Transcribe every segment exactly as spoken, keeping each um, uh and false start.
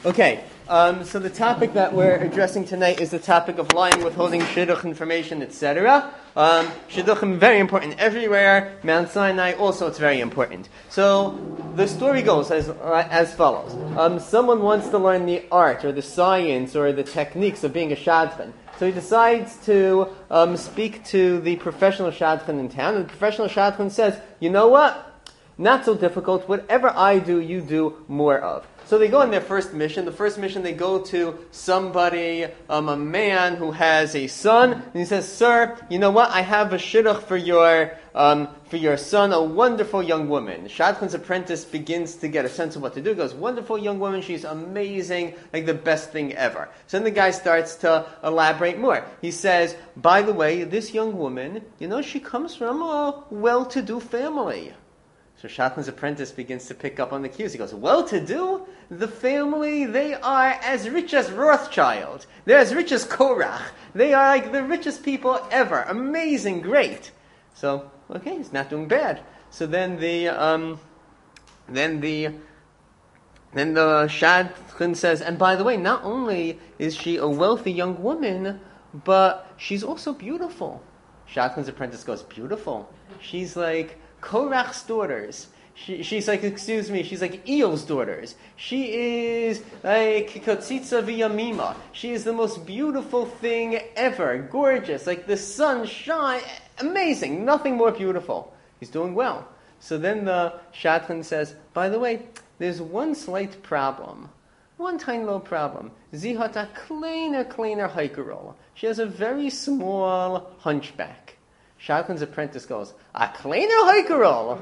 Okay, um, so the topic that we're addressing tonight is the topic of lying, withholding shidduch information, et cetera. Um, shidduchim very important everywhere. Mount Sinai also it's very important. So the story goes as uh, as follows: um, someone wants to learn the art or the science or the techniques of being a shadchan. So he decides to um, speak to the professional shadchan in town, and the professional shadchan says, "You know what? Not so difficult. Whatever I do, you do more of." So they go on their first mission. The first mission, they go to somebody, um, a man who has a son, and he says, "Sir, you know what? I have a shidduch for your um, for your son, a wonderful young woman." The shadchan's apprentice begins to get a sense of what to do. He goes, "Wonderful young woman. She's amazing, like the best thing ever." So then the guy starts to elaborate more. He says, "By the way, this young woman, you know, she comes from a well-to-do family." So shadchan's apprentice begins to pick up on the cues. He goes, "Well-to-do? The family, they are as rich as Rothschild. They're as rich as Korach. They are like the richest people ever. Amazing, great." So, okay, he's not doing bad. So then the, um, then the, then the shadchan says, "And by the way, not only is she a wealthy young woman, but she's also beautiful." Shadchan's apprentice goes, "Beautiful? She's like Korach's daughters. She, she's like, excuse me, she's like Eil's daughters. She is like Kotzitza v'Yamima. She is the most beautiful thing ever. Gorgeous, like the sun shine. Amazing, nothing more beautiful." He's doing well. So then the shadchan says, "By the way, there's one slight problem. One tiny little problem. Zihat a kleiner, kleiner hikerol. She has a very small hunchback." Shadchan's apprentice goes, "A kleiner hikerol."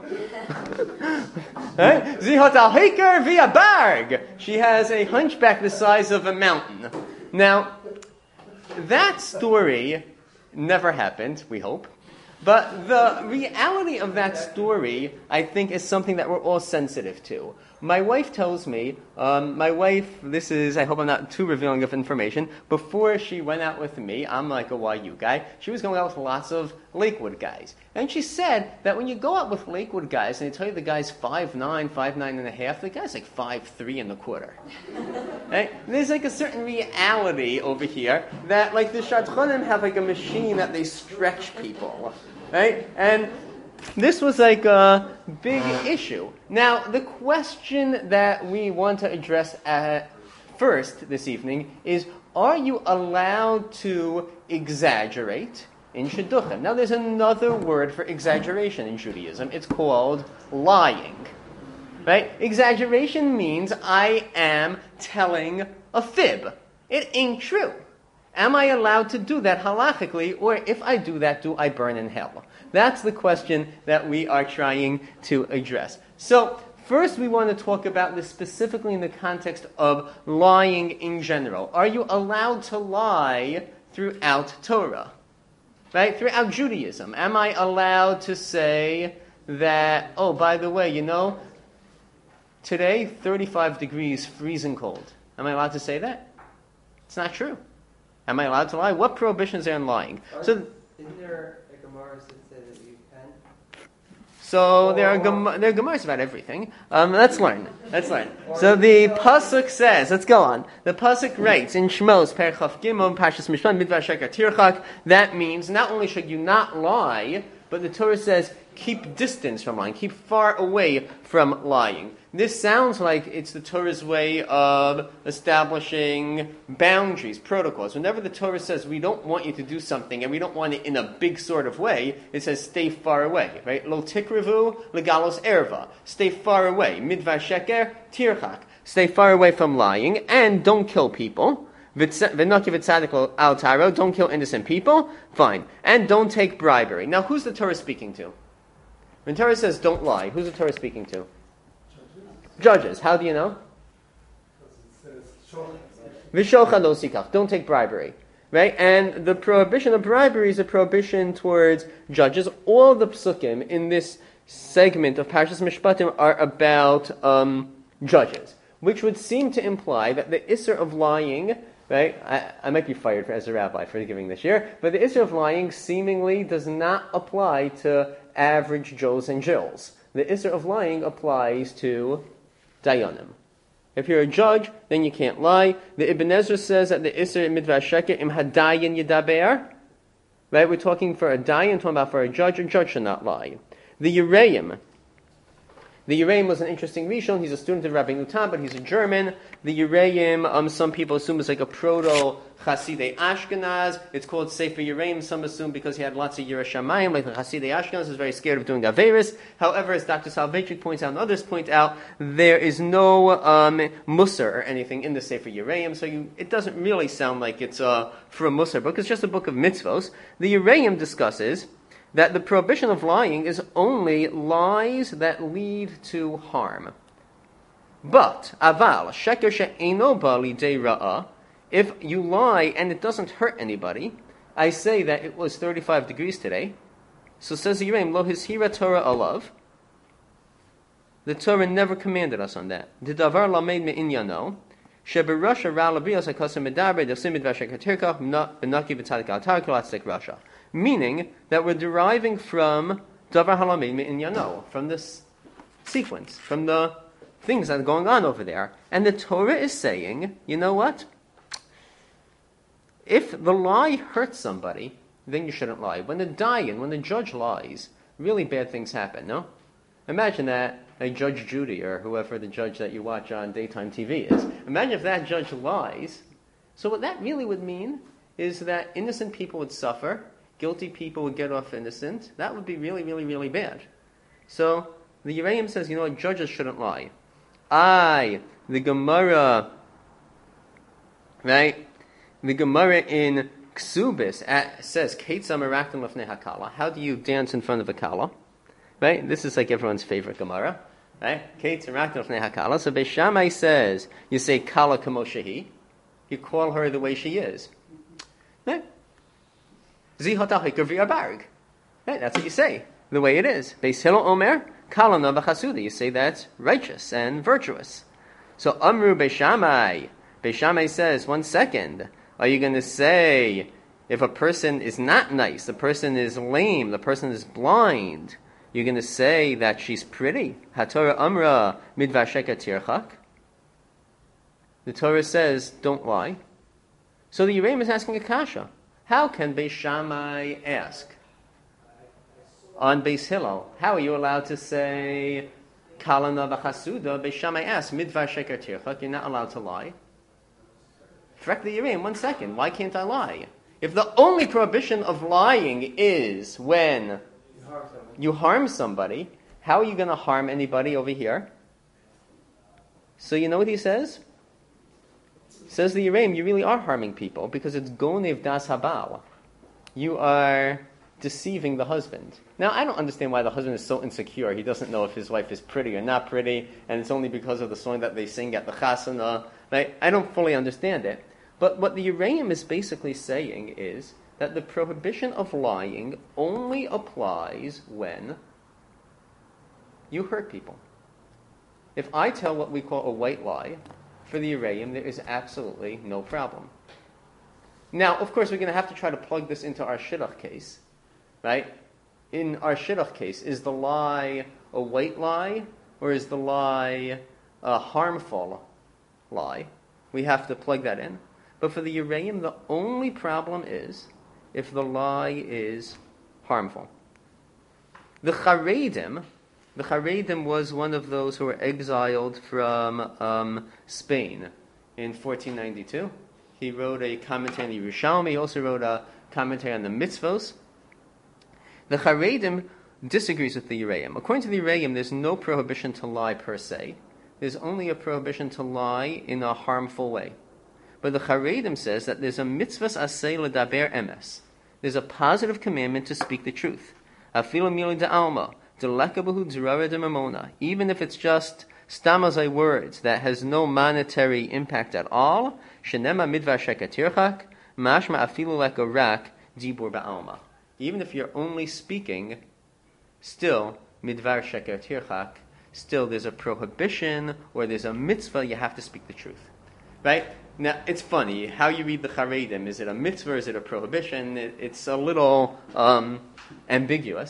Zihat a hiker via barg. She has a hunchback the size of a mountain. Now, that story never happened, we hope. But the reality of that story, I think, is something that we're all sensitive to. My wife tells me, um, my wife, this is, I hope I'm not too revealing of information, before she went out with me, I'm like a Y U guy, she was going out with lots of Lakewood guys. And she said that when you go out with Lakewood guys, and they tell you the guy's five nine, five nine and a half, the guy's like five three and a quarter. Right? There's like a certain reality over here that like the shadchanim have like a machine that they stretch people. Right? And this was like a big issue. Now, the question that we want to address at first this evening is, are you allowed to exaggerate in shidduchim? Now, there's another word for exaggeration in Judaism. It's called lying. Right? Exaggeration means I am telling a fib. It ain't true. Am I allowed to do that halachically, or if I do that, do I burn in hell? That's the question that we are trying to address. So, first we want to talk about this specifically in the context of lying in general. Are you allowed to lie throughout Torah? Right? Throughout Judaism. Am I allowed to say that, oh, by the way, you know, today, thirty-five degrees, freezing cold. Am I allowed to say that? It's not true. Am I allowed to lie? What prohibitions are in lying? Are, so, isn't there a Gemara that says that you can? So there are gem- there are Gemaras about everything. Um, let's learn. Let's learn. So the pasuk says, let's go on. The pasuk writes in Shmos Perchaf Gimel Pashas Mishpan Midvar Sheker Tirchak. That means not only should you not lie, but the Torah says keep distance from lying, keep far away from lying. This sounds like it's the Torah's way of establishing boundaries, protocols. Whenever the Torah says we don't want you to do something and we don't want it in a big sort of way, it says stay far away, right? Lo tikrivu legalos erva. Stay far away. Midvar sheker tirchak. Stay far away from lying and don't kill people. V'noki v'tzadik al taro. Don't kill innocent people. Fine. And don't take bribery. Now, who's the Torah speaking to? When Torah says don't lie, who's the Torah speaking to? Judges. How do you know? V'shochad lo sikach. Don't take bribery. Right? And the prohibition of bribery is a prohibition towards judges. All the psukim in this segment of Parshas Mishpatim are about um, judges, which would seem to imply that the issur of lying, right? I, I might be fired for, as a rabbi for giving this year, but the issur of lying seemingly does not apply to average Joes and Jills. The issur of lying applies to Dayanim. If you're a judge, then you can't lie. The Ibn Ezra says that the Isser Midvar Sheker im hadayin yidaber. Right, we're talking for a dayan, talking about for a judge. A judge should not lie. The Yereim. The Yereim was an interesting Rishon. He's a student of Rabbi Nutan, but he's a German. The Yereim, um, some people assume is like a proto Chasidei Ashkenaz. It's called Sefer Yereim. Some assume because he had lots of Yireh Shamayim, like the Chasidei Ashkenaz, is very scared of doing Averis. However, as Doctor Salvechik points out and others point out, there is no um, Musar or anything in the Sefer Yereim, so you, it doesn't really sound like it's uh, for a Musar book. It's just a book of mitzvos. The Yereim discusses that the prohibition of lying is only lies that lead to harm. But, aval, sheker she'eino ba lidei ra'ah, if you lie and it doesn't hurt anybody, I say that it was thirty-five degrees today, so says the Yereim, lo hishira Torah alav, the Torah never commanded us on that. The davar lamed me'inyano, sheberasha ra labrios hakasa medaber, desim midvar sheker tirkach, benaki v'tzadik al tar kilatzek rasha. Meaning that we're deriving from davar halamed me'inyano, from this sequence, from the things that are going on over there. And the Torah is saying, you know what? If the lie hurts somebody, then you shouldn't lie. When the dayan, when the judge lies, really bad things happen, no? Imagine that a Judge Judy, or whoever the judge that you watch on daytime T V is. Imagine if that judge lies. So what that really would mean is that innocent people would suffer, guilty people would get off innocent. That would be really, really, really bad. So the Yereim says, you know what, judges shouldn't lie. I, the Gemara, right? The Gemara in Ksubis at, says, Keitza meraktim lefnei hakala. How do you dance in front of a kala? Right? This is like everyone's favorite Gemara. Right? Keitza meraktim lefnei hakala. So Beis Shammai says, you say kala kamo shehi. You call her the way she is. Right? Zihotach hikar barg. Right? That's what you say. The way it is. Beis Hillel Omer, kala nava chasuda. You say that's righteous and virtuous. So Amru Beis Shammai. Beis Shammai says, one second. Are you going to say, if a person is not nice, the person is lame, the person is blind, you're going to say that she's pretty? HaTorah Amra midvar sheker tirchak. The Torah says, don't lie. So the Yereim is asking a kasha. How can Beis Shammai ask? On Beis Hillel, how are you allowed to say, Kalana v'chasuda? Beis Shammai asks, midvar sheker tirchak, you're not allowed to lie. Correct the Yereim, one second. Why can't I lie? If the only prohibition of lying is when You harm someone. you harm somebody, how are you going to harm anybody over here? So you know what he says? Says the Yereim, you really are harming people because it's gonev das habal. You are deceiving the husband. Now, I don't understand why the husband is so insecure. He doesn't know if his wife is pretty or not pretty, and it's only because of the song that they sing at the chasana. Right? I don't fully understand it. But what the Yereim is basically saying is that the prohibition of lying only applies when you hurt people. If I tell what we call a white lie, for the Yereim, there is absolutely no problem. Now, of course, we're going to have to try to plug this into our shidduch case, right? In our shidduch case, is the lie a white lie, or is the lie a harmful lie? We have to plug that in. But for the Yereim, the only problem is if the lie is harmful. The Charedim, the Charedim was one of those who were exiled from um, Spain in fourteen ninety-two. He wrote a commentary on the Yerushalmi. He also wrote a commentary on the Mitzvos. The Charedim disagrees with the Yereim. According to the Yereim, there's no prohibition to lie per se. There's only a prohibition to lie in a harmful way. But the Charedim says that there's a mitzvahs aseh ledaber emes. There's a positive commandment to speak the truth. Afilu mili da'alma, delekabahu dzrara de mamona. Even if it's just stamazai words that has no monetary impact at all, shenema midvar sheker tirchak, mashma afilu leka rak dibur ba'alma. Even if you're only speaking, still midvar sheker tirchak, still there's a prohibition or there's a mitzvah, you have to speak the truth. Right? Now, it's funny, how you read the Charedim. Is it a mitzvah, is it a prohibition? It, it's a little um, ambiguous.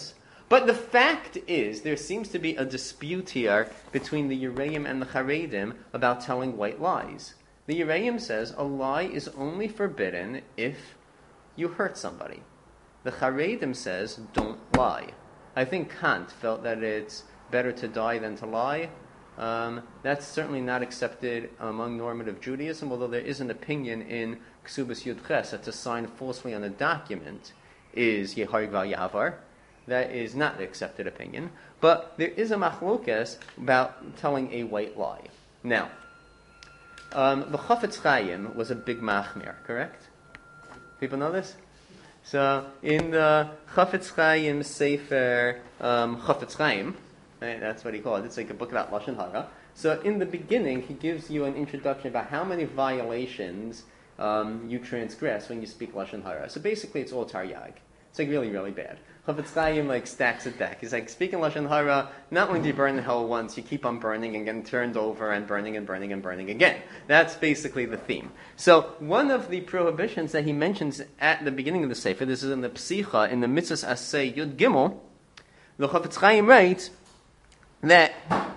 But the fact is, there seems to be a dispute here between the Yereim and the Charedim about telling white lies. The Yereim says a lie is only forbidden if you hurt somebody. The Charedim says, don't lie. I think Kant felt that it's better to die than to lie. Um, that's certainly not accepted among normative Judaism, although there is an opinion in Ksubas Yud Ches that to sign falsely on a document is Yeharig Val Yavar. That is not the accepted opinion. But there is a machlokes about telling a white lie. Now, um, the Chafetz Chaim was a big machmir, correct? People know this? So, in the Chafetz Chaim Sefer um, Chafetz Chaim, right, that's what he called it, it's like a book about Lashon Hara. So, in the beginning, he gives you an introduction about how many violations um, you transgress when you speak Lashon Hara. So, basically, it's all taryag. It's like really, really bad. Chafetz Chaim like stacks it back. He's like, speaking Lashon Hara, not only do you burn in hell once, you keep on burning and getting turned over and burning and burning and burning again. That's basically the theme. So one of the prohibitions that he mentions at the beginning of the Sefer, this is in the Psicha, in the Mitzvahs Aseh Yud Gimel, the Chafetz Chaim writes that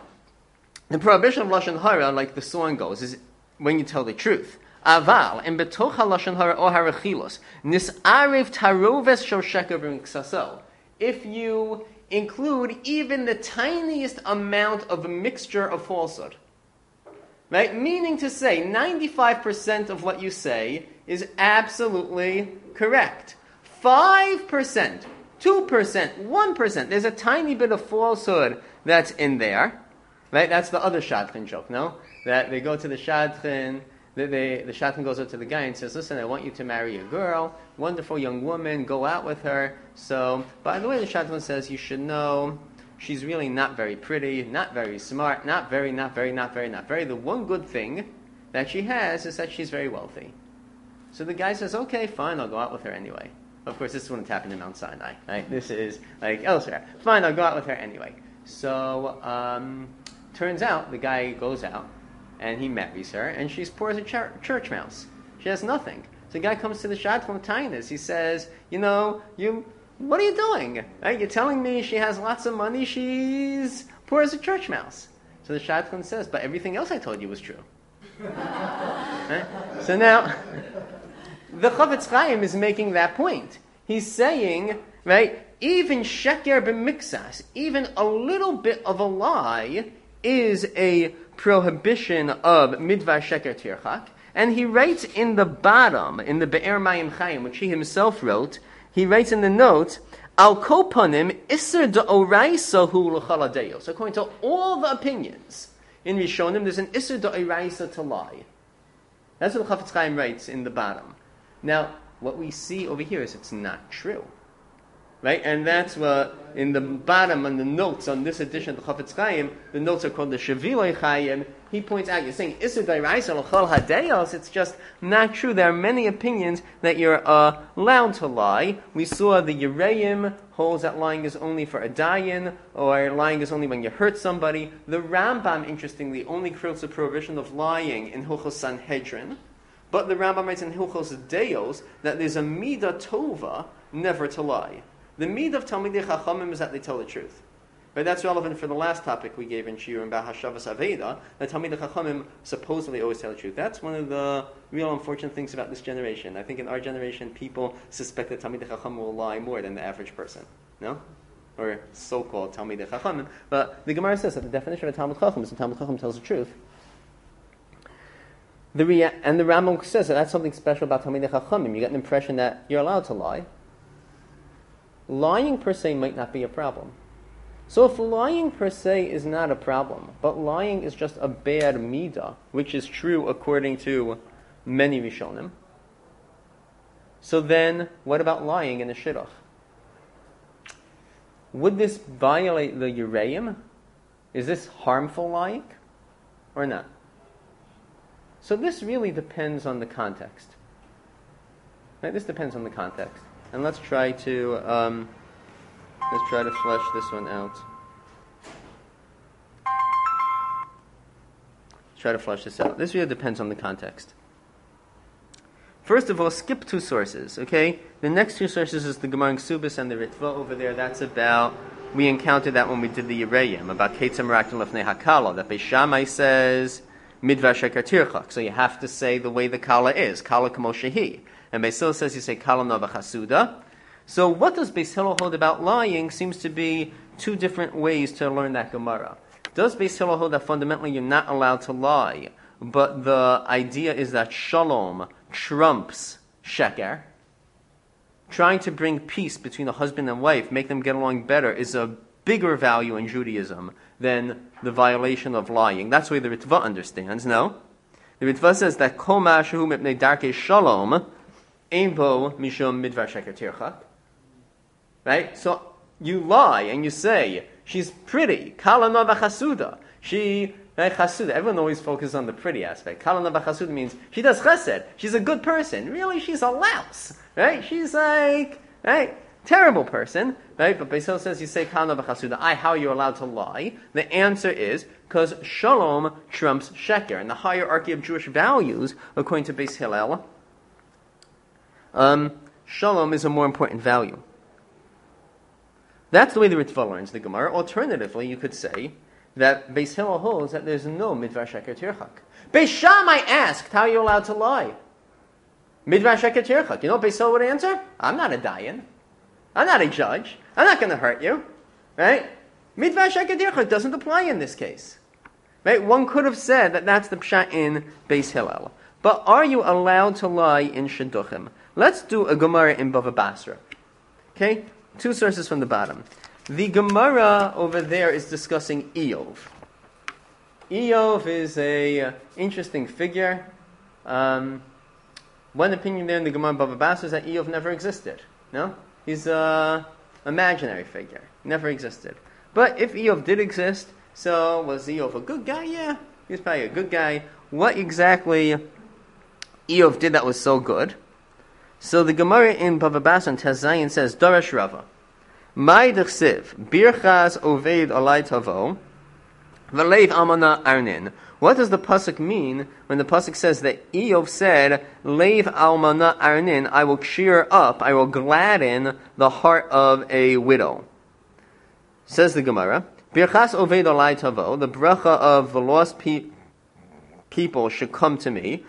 the prohibition of Lashon Hara, like the song goes, is when you tell the truth. Aval, and betoch halashon hara or harachilos, nisarev taroves shel sheker b'miksaso. If you include even the tiniest amount of a mixture of falsehood, right? Meaning to say, ninety-five percent of what you say is absolutely correct. Five percent, two percent, one percent. There's a tiny bit of falsehood that's in there, right? That's the other shadchan joke, no? That they go to the shadchan. The, the, the shadchan goes up to the guy and says, listen, I want you to marry a girl, wonderful young woman, go out with her. So, by the way, the shadchan says, you should know she's really not very pretty, not very smart, not very, not very, not very, not very. The one good thing that she has is that she's very wealthy. So the guy says, okay, fine, I'll go out with her anyway. Of course, this wouldn't happen in Mount Sinai, right? This is like elsewhere. Fine, I'll go out with her anyway. So, um, turns out the guy goes out, and he marries her, and she's poor as a chur- church mouse. She has nothing. So the guy comes to the shadchan with tainas. He says, you know, you, what are you doing? Right? You're telling me she has lots of money, she's poor as a church mouse. So the shadchan says, but everything else I told you was true. Right? So now, the Chafetz Chaim is making that point. He's saying, right, even sheker b'miksas, even a little bit of a lie, is a prohibition of midvar sheker tirchak, and he writes in the bottom, in the Be'er Mayim Chaim, which he himself wrote, he writes in the note, al kopanim iser da'oraisa hu l'chaladeos. According to all the opinions in Rishonim, there's an iser da'oraisa to lie. That's what the Chafetz Chaim writes in the bottom. Now, what we see over here is it's not true. Right? And that's what, in the bottom, on the notes on this edition of the Chafetz Chaim, the notes are called the Shaviloi Chaim. He points out, you're saying, Isser Dairaisa L'chol Hadeyos, it's just not true. There are many opinions that you're uh, allowed to lie. We saw the Yereim holds that lying is only for a dayan, or lying is only when you hurt somebody. The Rambam, interestingly, only creates a prohibition of lying in Hilchos Sanhedrin. But the Rambam writes in Hilchos Deos that there's a midah tova, never to lie. The mid of Talmidei Chachamim is that they tell the truth. But that's relevant for the last topic we gave in Shiur about Hashavas Aveda, that Talmidei Chachamim supposedly always tell the truth. That's one of the real unfortunate things about this generation. I think in our generation, people suspect that Talmidei Chachamim will lie more than the average person. No? Or so-called Talmidei Chachamim. But the Gemara says that the definition of a Talmid Chacham is that Talmid Chacham tells the truth. The rea- and the Rambam says that that's something special about Talmidei Chachamim. You get an impression that you're allowed to lie. Lying per se might not be a problem. So if lying per se is not a problem, but lying is just a bad midah, which is true according to many Rishonim, so then what about lying in a shidduch? Would this violate the Yereim? Is this harmful lying or not? So this really depends on the context. Right? This depends on the context. And let's try to um, let's try to flesh this one out. Let's try to flesh this out. This really depends on the context. First of all, skip two sources, okay? The next two sources is the Gemara in Ksubis and the Ritva over there. That's about, we encountered that when we did the Yerayim, about Ketzam Rakin Lefnei HaKala, that Beis Shammai says, Midvar Sheker Tirchak. So you have to say the way the Kala is, Kala Kamo Shehi. And Beis Hillel says you say Kala Nova Chasuda. So what does Beis Hillel hold about lying seems to be two different ways to learn that Gemara. Does Beis Hillel hold that fundamentally you're not allowed to lie, but the idea is that Shalom trumps Sheker? Trying to bring peace between a husband and wife, make them get along better, is a bigger value in Judaism than the violation of lying. That's the way the Ritva understands, no? The Ritva says that Kol ma'ashehu mipnei darkei shalom ein bo mishum midvar sheker tirchak. Right? So you lie and you say, she's pretty, kala nova chasuda. She, right, chasuda, everyone always focuses on the pretty aspect. Kala nova chasuda means she does chesed. She's a good person. Really, she's a louse. Right? She's like, right? Terrible person, right? But Beis Hillel says you say kala nova chasuda. I, how are you allowed to lie? The answer is because shalom trumps sheker. In the hierarchy of Jewish values, according to Beis Hillel, um, shalom is a more important value. That's the way the Ritva learns the Gemara. Alternatively, you could say that Beis Hillel holds that there's no midvar sheker tirchak. Beis Shammai asked, how are you allowed to lie? Midvar sheker tirchak. You know what Beis Hillel would answer? I'm not a dayan. I'm not a judge. I'm not going to hurt you. Right? Midvar sheker tirchak doesn't apply in this case. Right? One could have said that that's the pshat in Beis Hillel. But are you allowed to lie in Shidduchim? Let's do a Gemara in Bava Basra. Okay? Two sources from the bottom. The Gemara over there is discussing Eov. Eov is a uh, interesting figure. Um, one opinion there in the Gemara in Bava Basra is that Eov never existed. No? He's an imaginary figure. Never existed. But if Eov did exist, so was Eov a good guy? Yeah, he was probably a good guy. What exactly Eov did that was so good? So the Gemara in Bava Basra Tezayin says, Darash Rava, Mai d'chsiv, birchas oved alai tavo, v'leiv almana arnin. What does the pasuk mean when the pasuk says that Eov said, Leiv almana arnin, I will cheer up, I will gladden the heart of a widow? Says the Gemara, birchas oved alai tavo, the bracha of the lost pe- people should come to me.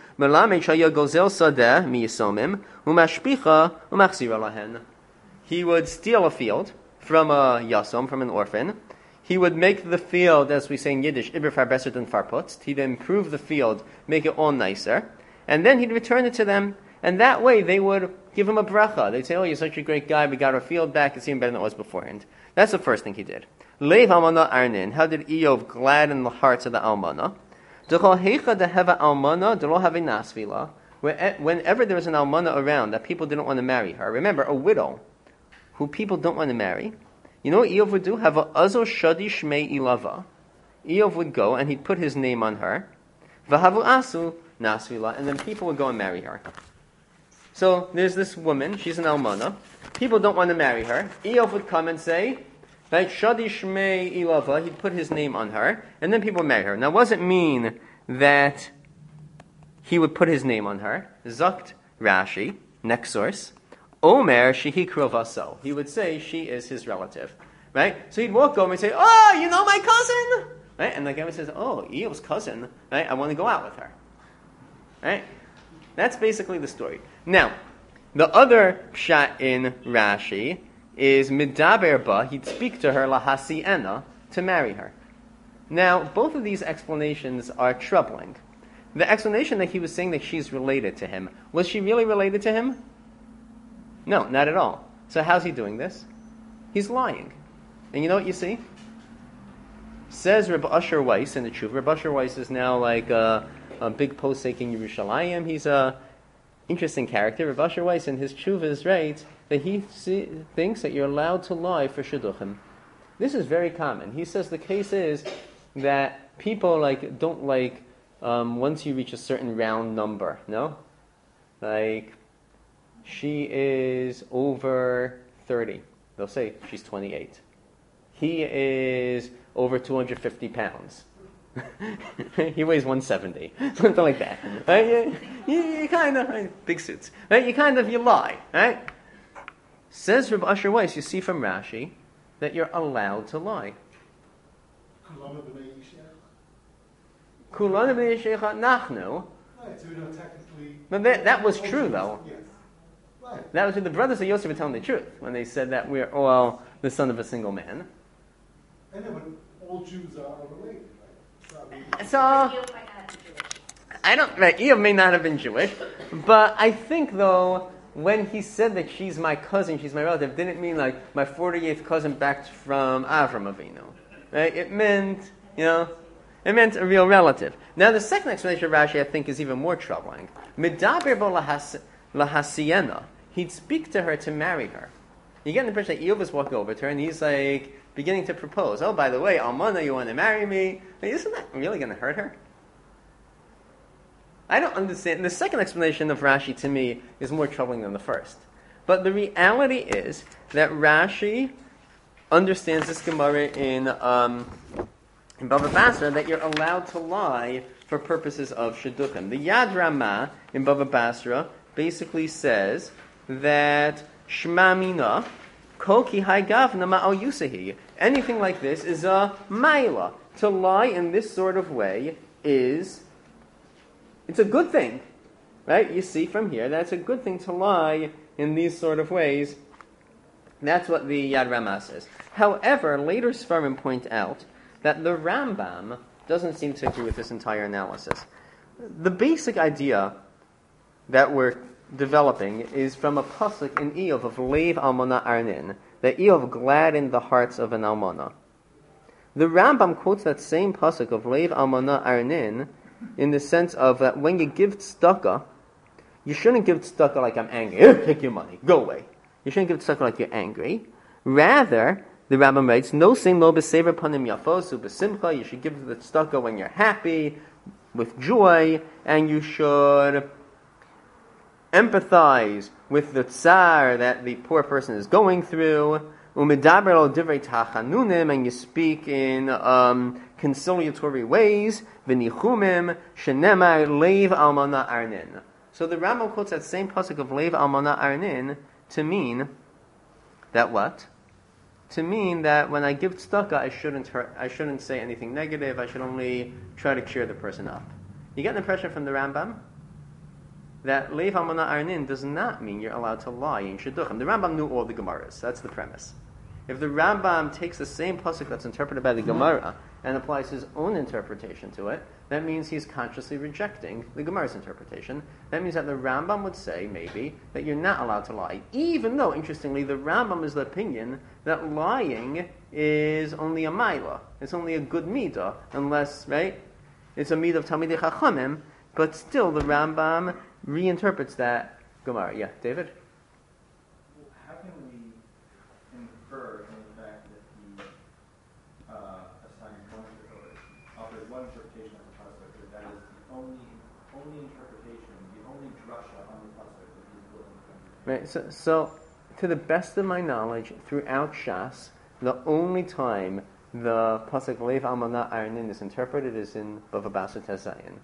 He would steal a field from a yasom, from an orphan. He would make the field, as we say in Yiddish, iber far besser than farputzt. He'd improve the field, make it all nicer, and then he'd return it to them. And that way, they would give him a bracha. They'd say, "Oh, you're such a great guy. We got our field back. It's even better than it was beforehand." That's the first thing he did. Leiv almana arnin. How did Eov gladden the hearts of the almana? Whenever there was an almana around that people didn't want to marry her, remember, a widow who people don't want to marry, you know what Eov would do? Have a azo shadi shmei ilava. Eov would go and he'd put his name on her, v'havu asu nasvila, and then people would go and marry her. So there's this woman, she's an almana. People don't want to marry her. Eov would come and say, right, Shadi Shmei Ilava, he'd put his name on her, and then people would marry her. Now, what does it mean that he would put his name on her? Zakt Rashi, next source. Omer Shehi Krovaso. He would say she is his relative. Right? So he'd walk over and say, "Oh, you know my cousin?" Right? And the guy says, "Oh, Eov's cousin. Right? I want to go out with her." Right? That's basically the story. Now, the other shot in Rashi is midaber ba, he'd speak to her lahasiena, to marry her. Now, both of these explanations are troubling. The explanation that he was saying that she's related to him, was she really related to him? No, not at all. So how's he doing this? He's lying. And you know what you see? Says Reb Asher Weiss in the Tshuva. Reb Asher Weiss is now like a, a big posek in Yerushalayim. He's a interesting character. Reb Asher Weiss in his Tshuvas writes that he see, thinks that you're allowed to lie for shidduchim. This is very common. He says the case is that people like don't like um, once you reach a certain round number. No, like she is over thirty. They'll say she's twenty-eight. He is over two hundred fifty pounds. He weighs one seventy, something like that. Right? you, you kind of, big suits, right? You kind of, you lie, right? Says Reb Asher Weiss, you see from Rashi, that you're allowed to lie. Kulana b'nei Yishecha nachnu. Right, so we don't technically... But that, that was true, though. Yes. Right. That was the brothers of Yosef were telling the truth when they said that we're all the son of a single man. And then when all Jews are related, right? So, I don't, right, Eov may not have been Jewish, but I think, though, when he said that she's my cousin, she's my relative, didn't mean like my forty-eighth cousin back from Avram Avinu. Right? It meant, you know, it meant a real relative. Now, the second explanation of Rashi, I think, is even more troubling. Midaber bo lahasiena. He'd speak to her to marry her. You get the impression that Eov was walking over to her, and he's like beginning to propose. Oh, by the way, Almana, you want to marry me? Like, isn't that really going to hurt her? I don't understand. The second explanation of Rashi, to me, is more troubling than the first. But the reality is that Rashi understands this Gemara in um, in Bava Basra that you're allowed to lie for purposes of Shidduchim. The Yad Ramah in Bava Basra basically says that Shema Mina, Kol ki hai gavna ma'al yusahi. Anything like this is a maila. To lie in this sort of way is, it's a good thing. Right? You see from here that it's a good thing to lie in these sort of ways. That's what the Yad Ramah says. However, later Sfarim point out that the Rambam doesn't seem to agree with this entire analysis. The basic idea that we're developing is from a pasuk in Eov of Leiv Almana Arnin, that Eov gladdened the hearts of an Almana. The Rambam quotes that same pasuk of Leiv Almana Arnin in the sense of that when you give tzedakah, you shouldn't give tzedakah like I'm angry. Here, take your money, go away. You shouldn't give tzedakah like you're angry. Rather, the Rambam writes, no same lo b'sever panim yafosu b'simcha. You should give the tzedakah when you're happy, with joy, and you should empathize with the tsar that the poor person is going through. Umedaber lo divrei tachanunim, and you speak in um, conciliatory ways. V'nichumim shenemar leiv almana arnin. So the Rambam quotes that same pasuk of leiv almana arnin to mean that what? To mean that when I give tzedakah, I shouldn't hurt, I shouldn't say anything negative. I should only try to cheer the person up. You get an impression from the Rambam that leiv almana arnin does not mean you're allowed to lie in shidduchim. The Rambam knew all the Gemaras. That's the premise. If the Rambam takes the same pasuk that's interpreted by the Gemara and applies his own interpretation to it, that means he's consciously rejecting the Gemara's interpretation. That means that the Rambam would say, maybe, that you're not allowed to lie, even though, interestingly, the Rambam is the opinion that lying is only a maila. It's only a good midah, unless, right, it's a midah of Talmidei Chachamim, but still the Rambam reinterprets that Gemara. Yeah, David? How can we infer from the fact that he uh, assigned one interpretation, offers one interpretation of the pasuk, that that is the only only interpretation, the only drasha on the pasuk that he's willing to Right. So, so, to the best of my knowledge, throughout Shas, the only time the pasuk Leiv Almana Arnin is interpreted is in Bava Basra Tezayin.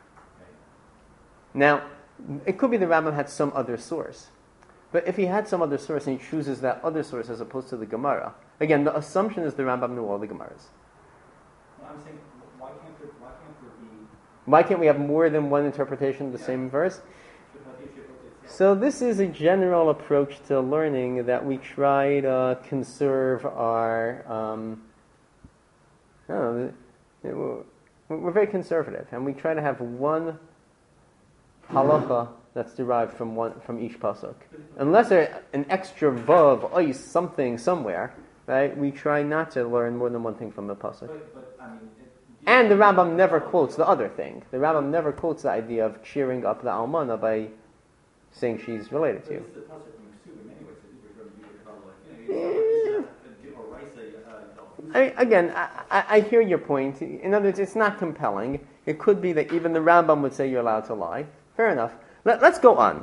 Now, it could be the Rambam had some other source. But if he had some other source and he chooses that other source as opposed to the Gemara, again, the assumption is the Rambam knew all the Gemaras. Well, I'm saying, why can't there, why can't there be... Why can't we have more than one interpretation of the yeah. same verse? So this is a general approach to learning that we try to conserve our... Um, I don't know, we're very conservative, and we try to have one halacha that's derived from one from each pasuk. Unless there's an extra vav, ois, something somewhere, right? We try not to learn more than one thing from the pasuk. But, but, I mean, it, and the Rambam never quotes the other thing. The Rambam never quotes the idea of cheering up the almana by saying she's related to you. It's the pasuk from Ksubim anyway, so you're going to be like, you know, or I mean, again, I, I, I hear your point. In other words, it's not compelling. It could be that even the Rambam would say you're allowed to lie. Fair enough. Let, let's go on.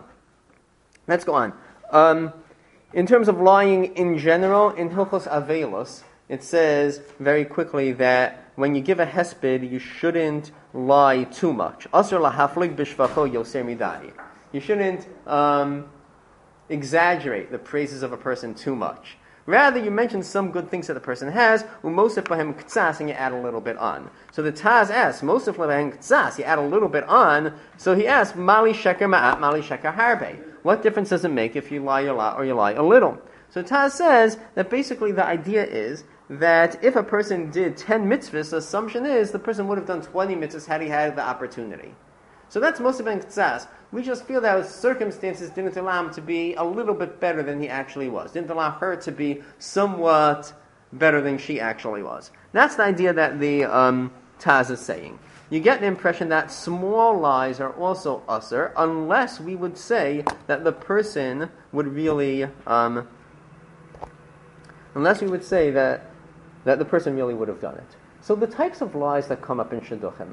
Let's go on. Um, in terms of lying in general, in Hilchos Avelos, it says very quickly that when you give a hesped, you shouldn't lie too much. Asur lahaflig b'shvacho yoser midai. You shouldn't um, exaggerate the praises of a person too much. Rather, you mention some good things that the person has, umosif lahem ktsas, and you add a little bit on. So the Taz asks, mosif lahem ktsas, you add a little bit on. So he asks, mali sheker ma'at, mali sheker harbe. What difference does it make if you lie a lot or you lie a little? So Taz says that basically the idea is that if a person did ten mitzvahs, the assumption is the person would have done twenty mitzvahs had he had the opportunity. So that's most of Ktsas. We just feel that his circumstances didn't allow him to be a little bit better than he actually was. Didn't allow her to be somewhat better than she actually was. That's the idea that the um, Taz is saying. You get the impression that small lies are also usher, unless we would say that the person would really, um, unless we would say that that the person really would have done it. So the types of lies that come up in Shidduchim,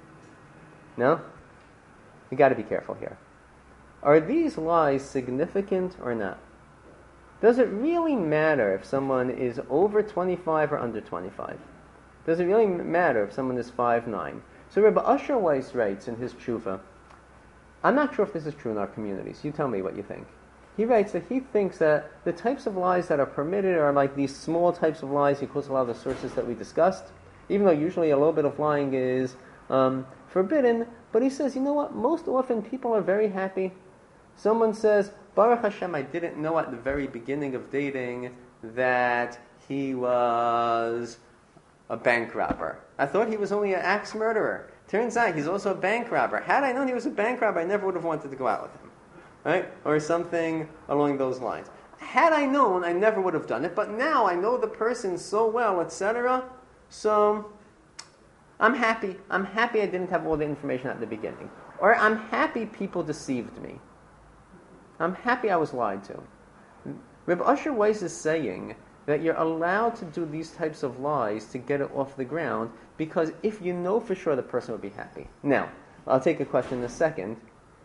no? You got to be careful here. Are these lies significant or not? Does it really matter if someone is over twenty-five or under twenty-five? Does it really matter if someone is five nine? So Rebbe Usher Weiss writes in his tshuva, I'm not sure if this is true in our communities. You tell me what you think. He writes that he thinks that the types of lies that are permitted are like these small types of lies. He quotes a lot of the sources that we discussed, even though usually a little bit of lying is um, forbidden. But he says, you know what? Most often people are very happy. Someone says, Baruch Hashem, I didn't know at the very beginning of dating that he was a bank robber. I thought he was only an axe murderer. Turns out he's also a bank robber. Had I known he was a bank robber, I never would have wanted to go out with him. Right? Or something along those lines. Had I known, I never would have done it, but now I know the person so well, et cetera. So I'm happy. I'm happy I didn't have all the information at the beginning. Or I'm happy people deceived me. I'm happy I was lied to. Reb Usher Weiss is saying that you're allowed to do these types of lies to get it off the ground, because if you know for sure the person would be happy. Now, I'll take a question in a second.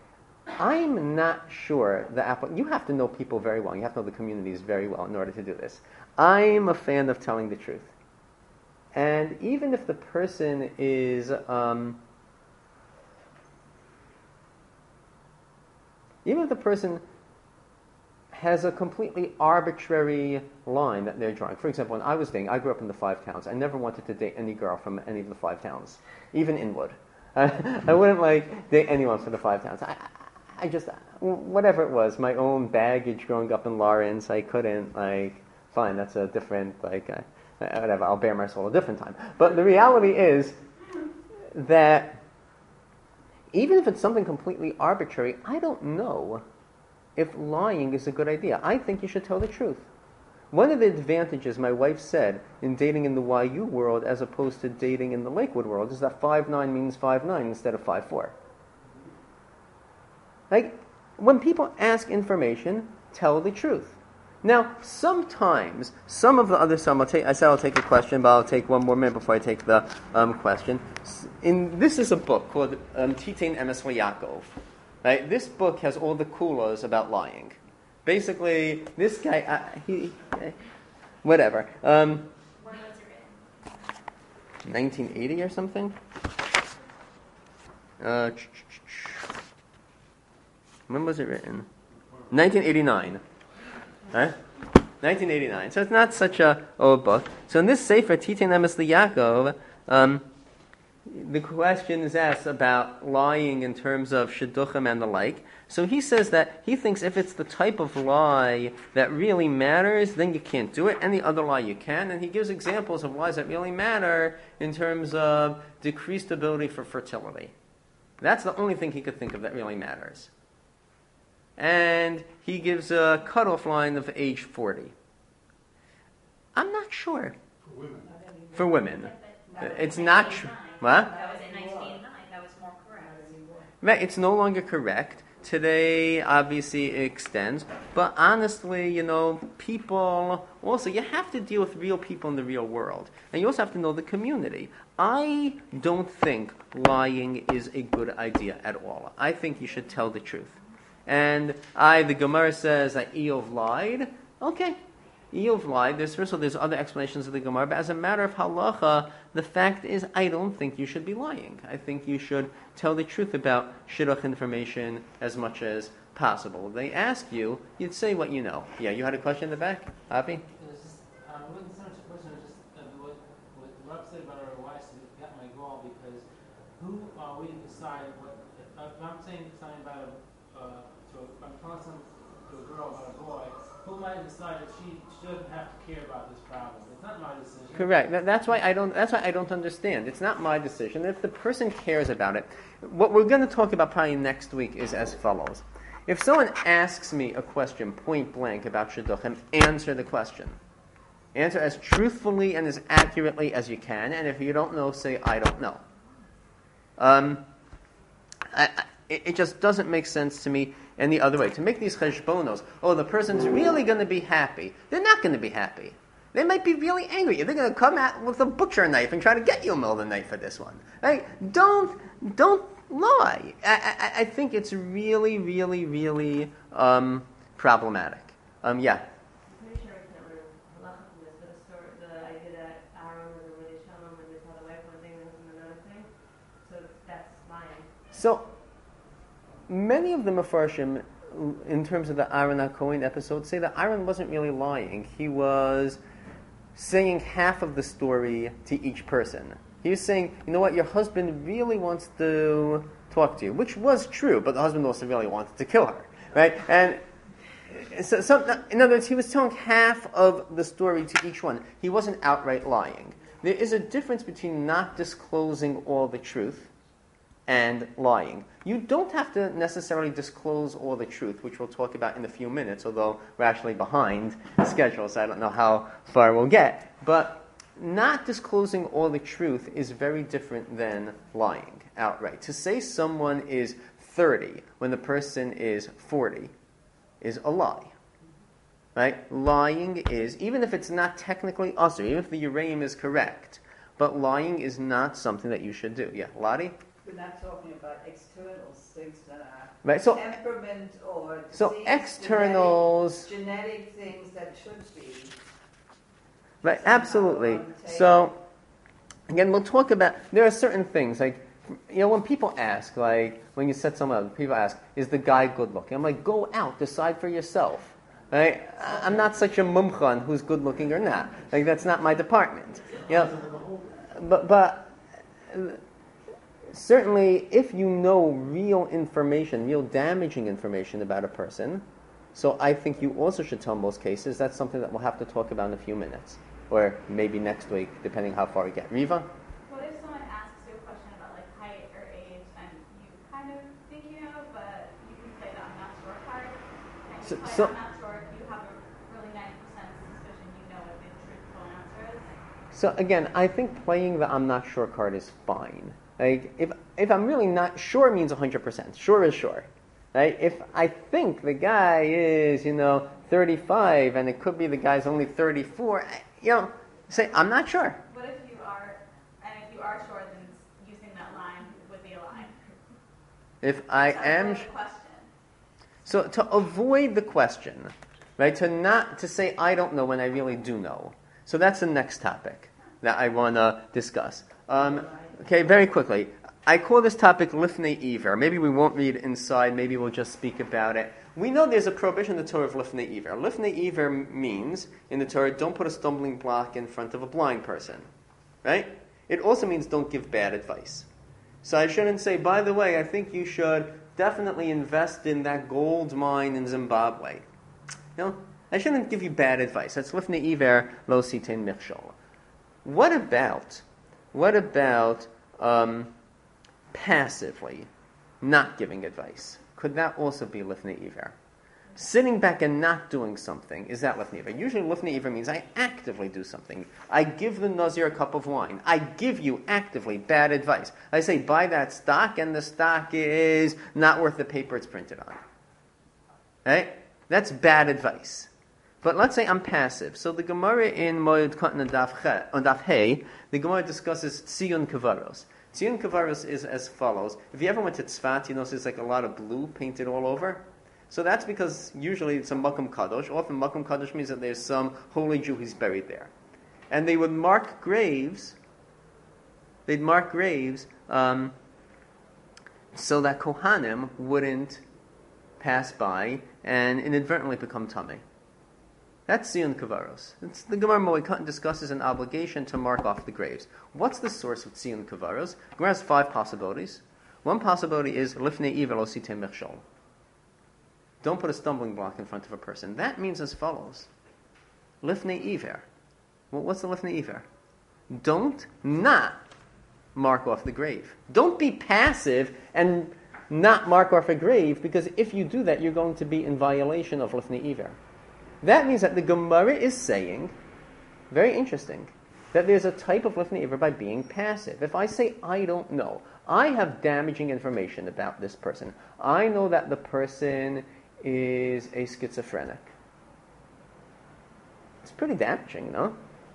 I'm not sure the app. You have to know people very well. You have to know the communities very well in order to do this. I'm a fan of telling the truth. And even if the person is, um, even if the person has a completely arbitrary line that they're drawing. For example, when I was dating, I grew up in the five towns. I never wanted to date any girl from any of the five towns, even Inwood. I, I wouldn't like date anyone from the five towns. I, I just, whatever it was, my own baggage growing up in Lawrence, I couldn't, like, fine, that's a different, like, uh, whatever, I'll bear my soul a different time. But the reality is that even if it's something completely arbitrary, I don't know if lying is a good idea. I think you should tell the truth. One of the advantages my wife said in dating in the Y U world as opposed to dating in the Lakewood world is that five nine means five nine instead of five four. Like, when people ask information, tell the truth. Now, sometimes, some of the other, some I'll take, I said I'll take a question, but I'll take one more minute before I take the um, question. In, this is a book called um, Titain Emes Yaakov. Right? This book has all the kulas about lying. Basically, this guy, uh, he, uh, whatever. Um, when was it written? nineteen eighty or something? Uh, when was it written? nineteen eighty-nine. Right? nineteen eighty-nine. So it's not such a old book. So in this Sefer, Titain Emes Yaakov, um, the question is asked about lying in terms of shidduchim and the like. So he says that he thinks if it's the type of lie that really matters, then you can't do it. Any other lie you can. And he gives examples of lies that really matter in terms of decreased ability for fertility. That's the only thing he could think of that really matters. And he gives a cutoff line of age forty. I'm not sure. For women. For women. That was It's in not nineteen tr- eighty-nine. What? That was in nineteen eighty-nine. That was more correct. Right, it's no longer correct. Today, obviously, it extends. But honestly, you know, people, also, you have to deal with real people in the real world. And you also have to know the community. I don't think lying is a good idea at all. I think you should tell the truth. And I, the Gemara says that Eov lied. Okay, you've lied. There's first of all, there's other explanations of the Gemara, but as a matter of halacha, the fact is, I don't think you should be lying. I think you should tell the truth about shidduch information as much as possible. If they ask you, you'd say what you know. Yeah, you had a question in the back, Avi? It was just, um, it wasn't so much a question, it was just uh, what, what Rob said about our wives got my goal, because who are we to decide what, if, if I'm saying something about a, uh, to a, I'm telling something to a girl about a boy, who am I to decide that she, she doesn't have to care about this problem? It's not my decision. Correct. That, that's why I don't. That's why I don't understand. It's not my decision. If the person cares about it, what we're going to talk about probably next week is as follows. If someone asks me a question point blank about shidduchim, answer the question. Answer as truthfully and as accurately as you can. And if you don't know, say I don't know. Um, I, I, it, it just doesn't make sense to me any other way. To make these cheshbonos, oh, the person's really going to be happy. They're not going to be happy. They might be really angry. They're going to come out with a butcher knife and try to get you a middle of the night for this one. Right? Don't, don't lie. I, I, I think it's really, really, really um, problematic. Um, yeah. I'm pretty sure I can't remember halacha from this, but a story, the idea that Aaron was a really shalom and they tell the wife one thing and the husband another thing. So that's lying. So, many of the Mefarshim, in terms of the Aaron HaKohen episode, say that Aaron wasn't really lying. He was saying half of the story to each person. He was saying, you know what, your husband really wants to talk to you, which was true, but the husband also really wanted to kill her, right? And so, so, in other words, he was telling half of the story to each one. He wasn't outright lying. There is a difference between not disclosing all the truth and lying. You don't have to necessarily disclose all the truth, which we'll talk about in a few minutes, although we're actually behind schedule, so I don't know how far we'll get. But not disclosing all the truth is very different than lying outright. To say someone is thirty when the person is forty is a lie. Right? Lying is, even if it's not technically usher, even if the Uraim is correct, but lying is not something that you should do. Yeah, Lottie? We're not talking about externals, things that are Right, so, temperament or so disease, externals, genetic, genetic things that should be. right? Absolutely. So, again, we'll talk about. There are certain things like, you know, when people ask, like when you set someone up, people ask, "Is the guy good looking?" I'm like, "Go out, decide for yourself." Right? I'm not such a mumcha on who's good looking or not. Like that's not my department. You know, but but. Certainly, if you know real information, real damaging information about a person, so I think you also should tell in most cases. That's something that we'll have to talk about in a few minutes, or maybe next week, depending how far we get. Riva? What if someone asks you a question about like height or age, and you kind of think you know, but you can play the I'm not sure card, and you So- play so- I'm not sure, you have a really ninety percent suspicion you know what the truthful answer is? So again, I think playing the I'm not sure card is fine. Like, if if I'm really not sure means one hundred percent. Sure is sure. Right? If I think the guy is, you know, thirty-five and it could be the guy's only thirty-four, I, you know, say, I'm not sure. What if you are, and if you are sure, then using that line would be a lie? If I To am... avoid the question. So to avoid the question, right? To not, to say I don't know when I really do know. So that's the next topic that I want to discuss. Um, Okay, very quickly. I call this topic Lifnei Iver. Maybe we won't read inside. Maybe we'll just speak about it. We know there's a prohibition in the Torah of Lifnei Iver. Lifnei Iver means, in the Torah, don't put a stumbling block in front of a blind person. Right? It also means don't give bad advice. So I shouldn't say, by the way, I think you should definitely invest in that gold mine in Zimbabwe. You know, I shouldn't give you bad advice. That's Lifnei Iver, lo sitein michshol. What about... What about um, passively not giving advice? Could that also be Lifnei Iver? Sitting back and not doing something, is that Lifnei Iver? Usually Lifnei Iver means I actively do something. I give the Nazir a cup of wine. I give you actively bad advice. I say, buy that stock, and the stock is not worth the paper it's printed on. Right? That's bad advice. But let's say I'm passive. So the Gemara in Moed Katan on Daf Hey, the Gemara discusses Tziyun Kavaros. Tziyun Kavaros is as follows. If you ever went to Tzfat, you know there's like a lot of blue painted all over. So that's because usually it's a Makom Kadosh. Often Makom Kadosh means that there's some holy Jew who's buried there. And they would mark graves, they'd mark graves um, so that Kohanim wouldn't pass by and inadvertently become Tameh. That's Zion Kavaros. It's, the Gemara Moed discusses an obligation to mark off the graves. What's the source of Zion Kavaros? Gemara has five possibilities. One possibility is Lifnei Iver Lo Sitei Mechshol. Don't put a stumbling block in front of a person. That means as follows. Lifnei Iver. Well, what's the Lifnei Iver? Don't not mark off the grave. Don't be passive and not mark off a grave, because if you do that, you're going to be in violation of Lifnei Iver. That means that the Gemara is saying, very interesting, that there's a type of Lifnei Iver by being passive. If I say, I don't know, I have damaging information about this person. I know that the person is a schizophrenic. It's pretty damaging, no?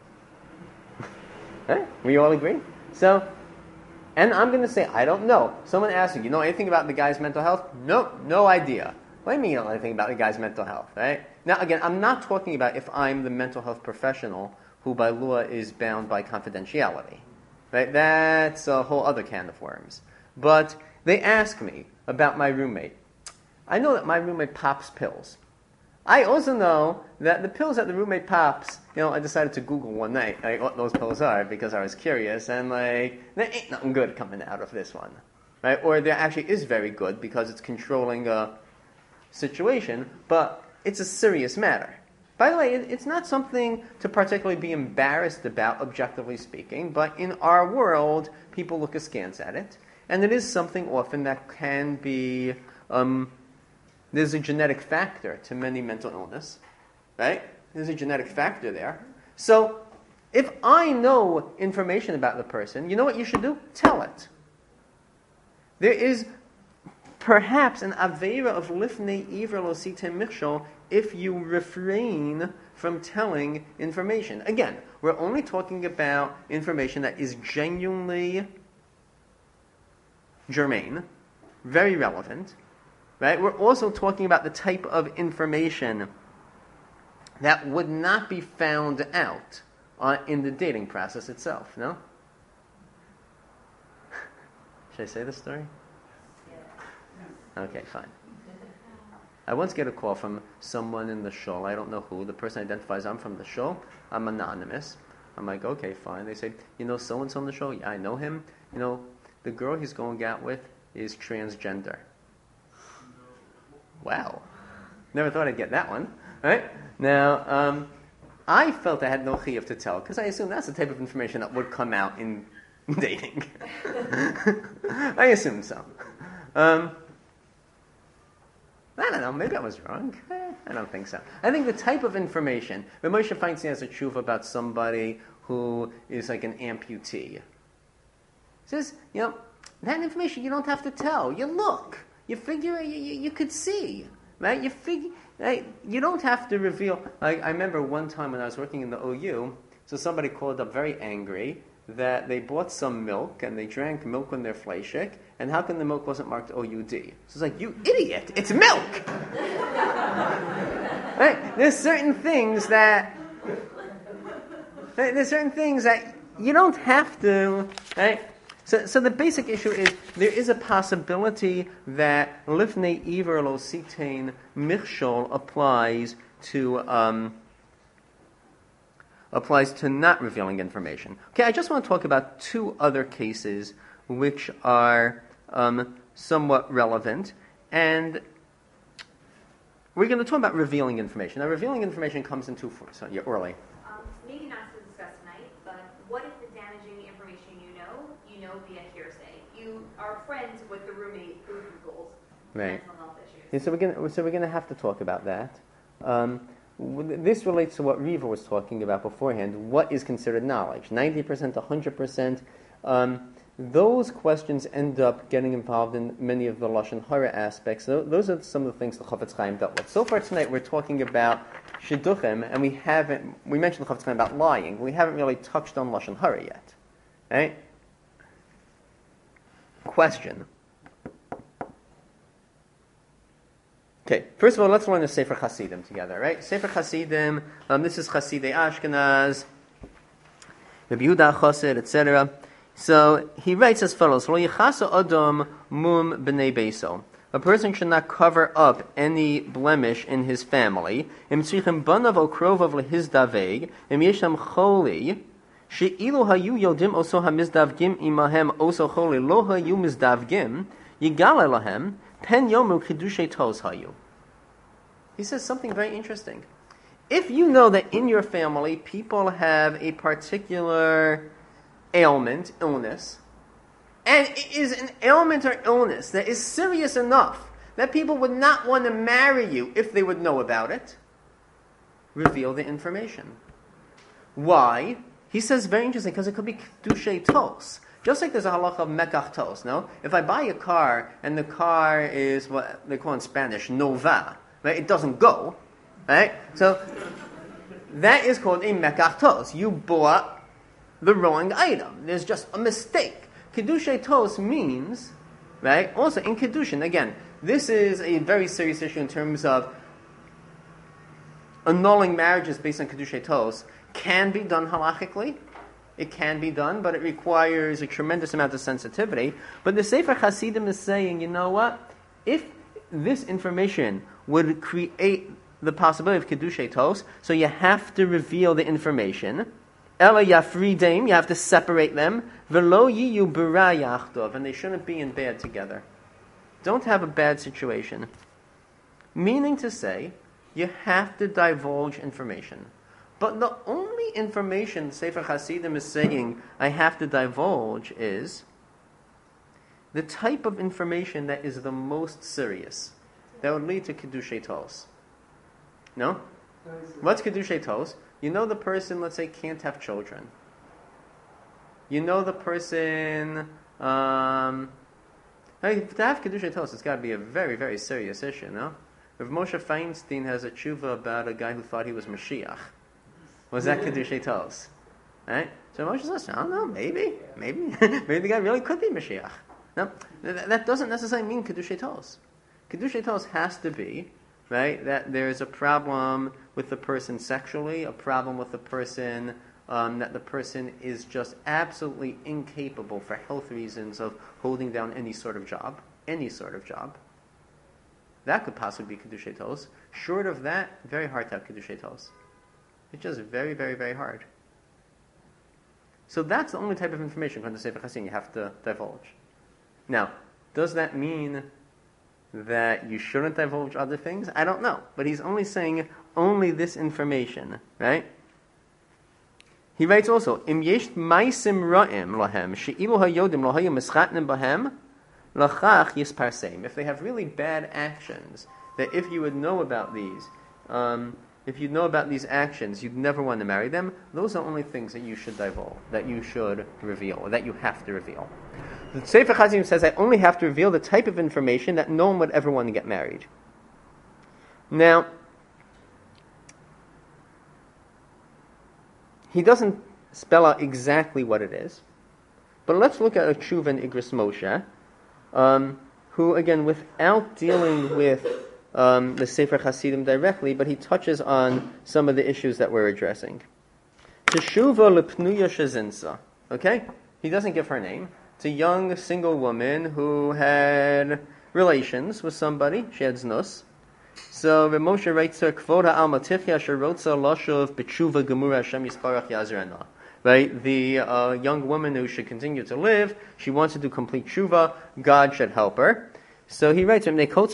Huh? We all agree? So, and I'm going to say, I don't know. Someone asks you, you know anything about the guy's mental health? Nope, no idea. What do you mean you don't know anything about the guy's mental health, right? Now, again, I'm not talking about if I'm the mental health professional who by law is bound by confidentiality. Right? That's a whole other can of worms. But they ask me about my roommate. I know that my roommate pops pills. I also know that the pills that the roommate pops, you know, I decided to Google one night like what those pills are because I was curious, and like, there ain't nothing good coming out of this one. Right? Or there actually is very good because it's controlling a situation, but it's a serious matter. By the way, it's not something to particularly be embarrassed about, objectively speaking, but in our world, people look askance at it, and it is something often that can be, um, there's a genetic factor to many mental illness, right? There's a genetic factor there. So, if I know information about the person, you know what you should do? Tell it. There is perhaps an aveira of lifnei iver lo sitei michshol if you refrain from telling information. Again, we're only talking about information that is genuinely germane, very relevant, right? We're also talking about the type of information that would not be found out uh, in the dating process itself, no? Should I say the story? Okay, fine. I once get a call from someone in the shul. I don't know who. The person identifies, I'm from the shul. I'm anonymous. I'm like, okay, fine. They say, you know so-and-so in the shul? Yeah, I know him. You know, the girl he's going out with is transgender. Wow. Never thought I'd get that one. Right? Now, um, I felt I had no chiyuv to tell, because I assume that's the type of information that would come out in dating. I assume so. Um, I don't know, maybe I was wrong. Eh, I don't think so. I think the type of information, when Moshe Feinstein has a tshuva about somebody who is like an amputee, he says, you know, that information you don't have to tell. You look. You figure, you, you, you could see. Right? You figure, right? You don't have to reveal. Like, I remember one time when I was working in the O U, so somebody called up very angry that they bought some milk and they drank milk on their fleishik, and how come the milk wasn't marked O U D? So it's like, you idiot, it's milk! Right? There's certain things that, right? There's certain things that you don't have to, right? So, so the basic issue is, there is a possibility that lifnei iver lo sitein michshol applies to, um, applies to not revealing information. Okay, I just want to talk about two other cases which are um, somewhat relevant, and we're going to talk about revealing information. Now, revealing information comes in two forms. So, yeah, Orly. Um, maybe not to discuss tonight, but what if the damaging information you know, you know via hearsay? You are friends with the roommate who Googles Right. mental health issues. Yeah, so we're going so we're going to have to talk about that. Um, This relates to what Riva was talking about beforehand. What is considered knowledge? ninety percent, one hundred percent. Um, those questions end up getting involved in many of the Lashon Hara aspects. Those are some of the things the Chofetz Chaim dealt with. So far tonight we're talking about Shidduchim, and we haven't, we mentioned the Chofetz Chaim about lying. We haven't really touched on Lashon Hara yet. Right? Question. Okay, first of all, let's learn the Sefer Hasidim together, right? Sefer Hasidim, um, this is Hasidei Ashkenaz, Rabbi Yehuda Chassid, et cetera. So he writes as follows: Lo yichasa adam mum b'nei beiso. A person should not cover up any blemish in his family. Im tzrichim banav o krovav lehizdaveg. Im yesham choli. She'ilu hayu yodim oso hamizdavgim imahem oso choli lo hayu mizdavgim. Yigale lahem pen yomu chidushay tos hayu. He says something very interesting. If you know that in your family people have a particular ailment, illness, and it is an ailment or illness that is serious enough that people would not want to marry you if they would know about it, reveal the information. Why? He says very interesting, because it could be kedushay tos. Just like there's a halacha of mekach tos, no? If I buy a car and the car is what they call in Spanish, nova, right? It doesn't go, right? So that is called a mekach tos. You bought the wrong item. There's just a mistake. Kedushay tos means, right? Also in kedushin, again, this is a very serious issue in terms of annulling marriages based on kedushay tos. Can be done halachically. It can be done, but it requires a tremendous amount of sensitivity. But the Sefer Hasidim is saying, you know what? If this information would create the possibility of kedushay tos, so you have to reveal the information. Ela yafridim, you have to separate them. Velo yiyu bara yachtov, and they shouldn't be in bad together. Don't have a bad situation. Meaning to say, you have to divulge information. But the only information Sefer Hasidim is saying I have to divulge is the type of information that is the most serious, that would lead to kedushay tos. No? What's kedushay tos? You know the person, let's say, can't have children. You know the person, um, I mean, to have kedushay tos, it's got to be a very, very serious issue, no? Rav Moshe Feinstein has a tshuva about a guy who thought he was Mashiach. Was that kedushay tos? Right? So Moshe says, I don't know, maybe, maybe, maybe the guy really could be Mashiach. No, th- that doesn't necessarily mean kedushay tos. Kedushay tos has to be, right, that there is a problem with the person sexually, a problem with the person, um, that the person is just absolutely incapable for health reasons of holding down any sort of job, any sort of job. That could possibly be kedushay tos. Short of that, very hard to have kedushay tos. It's just very, very, very hard. So that's the only type of information from the Sefer Hasidim you have to divulge. Now, does that mean that you shouldn't divulge other things? I don't know. But he's only saying only this information, right? He writes also, Im yesh maisim ra'im lahem, she'ilu hayodim lo hayu mischatnim bahem, lachach yisparseim. If they have really bad actions, that if you would know about these, um, if you know about these actions, you'd never want to marry them. Those are only things that you should divulge, that you should reveal, or that you have to reveal. The Sefer Hasidim says, I only have to reveal the type of information that no one would ever want to get married. Now, he doesn't spell out exactly what it is, but let's look at a tshuva in Igros Moshe, um, who, again, without dealing with Um, the Sefer Hasidim directly, but he touches on some of the issues that we're addressing. Teshuva lepnuya shezinsa. Okay? He doesn't give her name. It's a young single woman who had relations with somebody. She had znus. So Rav Moshe writes to her, Kvoda al matifya sherotza loshuv b'tshuva gemura Hashem yisparach yazrena. Right? The uh, young woman who should continue to live, she wants to do complete tshuva. God should help her. So he writes,